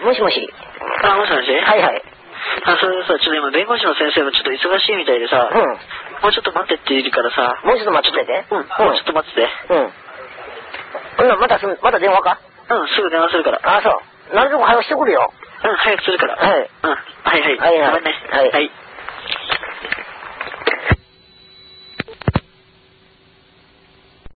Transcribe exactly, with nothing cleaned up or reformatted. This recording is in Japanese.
もしもし。 あ、もしもし。 はいはい。 あ、それでさ、ちょっと今弁護士の先生もちょっと忙しいみたいでさ、 うん。 もうちょっと待ってって言うからさ、 もうちょっと待ってて。 うん、もうちょっと待ってて。 うん。ほんならまたす、また電話か？ うん、すぐ電話するから。 あ、そう。なるべく早くしてくるよ。 うん、早くするから。 はい。 うん、はいはい。 はいはいごめんね。 はいはい。